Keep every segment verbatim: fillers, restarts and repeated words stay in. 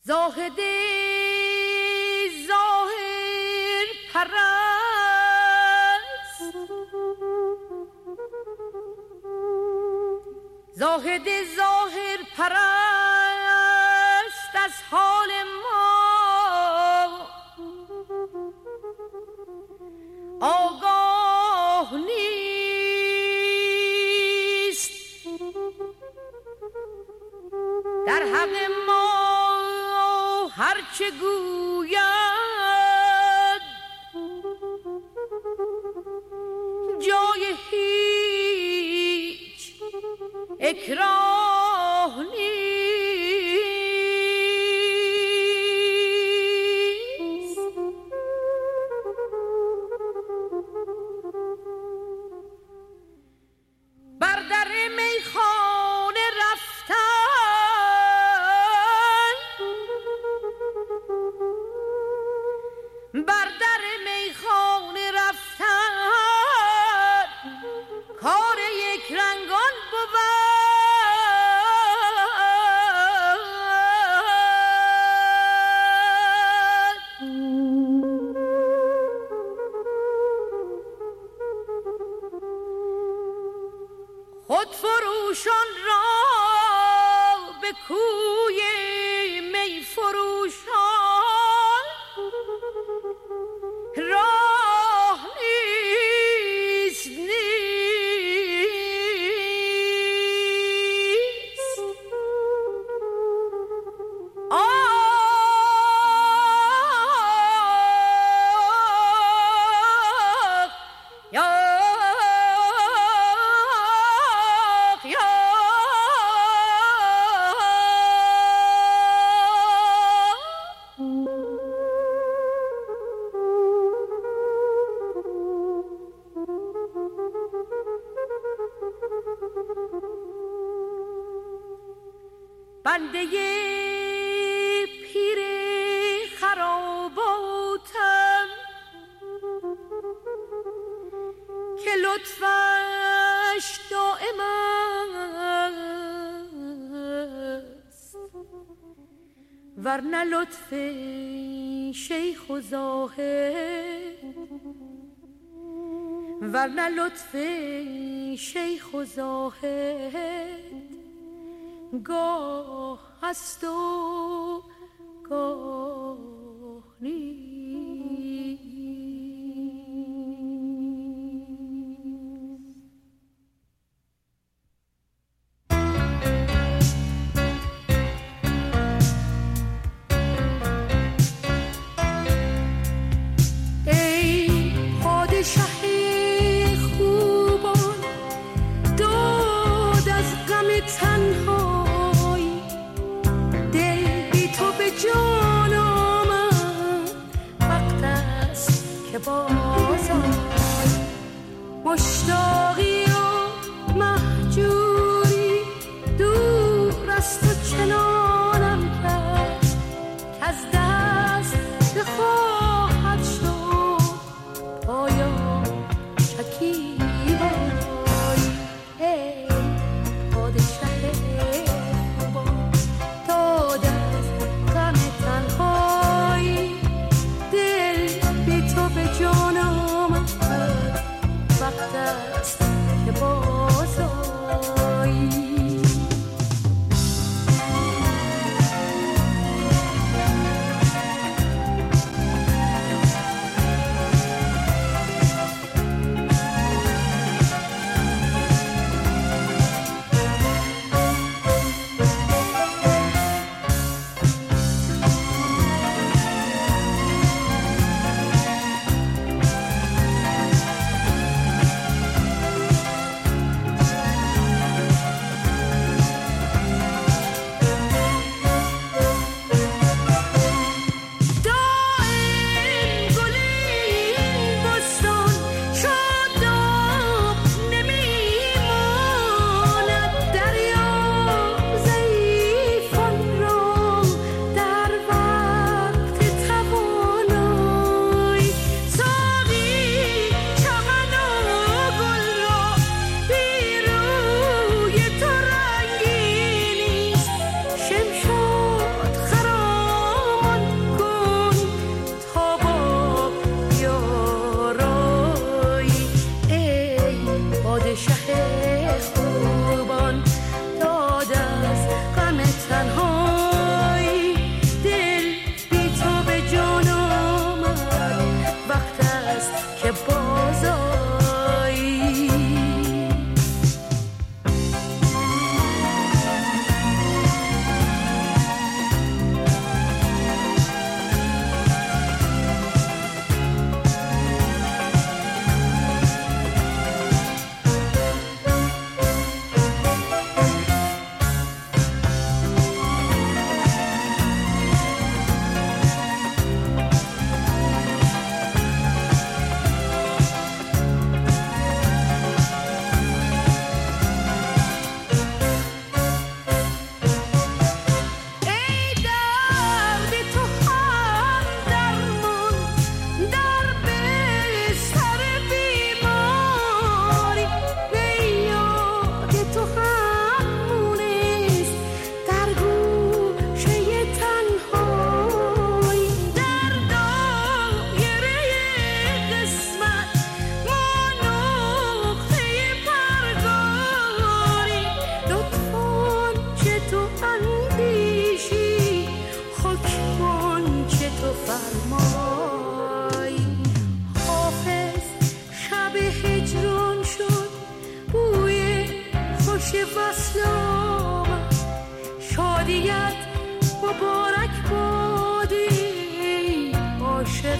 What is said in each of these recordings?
زاهد ظاهر پرست، زاهد ظاهر پرست از حال ما آگاه نیست، در حق ما هرچه گوید جای هیچ اکراه نیست. بر در میخانه رفتن، بر در میخانه رفتن کار یک رنگان بود. خود فروشان را به کوی می فروشان راه نیست نیست. آه یا بنده پیر خراباتم که لطفش دائم است، ورنه لطف شیخ و زاهد، ورنه لطف شیخ و زاهد گاه هست و گاه نیست. ای پادشه خوبان داد از غم تنها، جان آمد وقت است که باز آی. مشتاقی و مهجوری دور از تو چنانم کرد که از دست بخواهد شد پایان شکیبایی. ای پادشه خوبان داد وقت است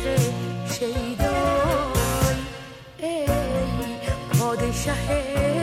شیدای ای پادشه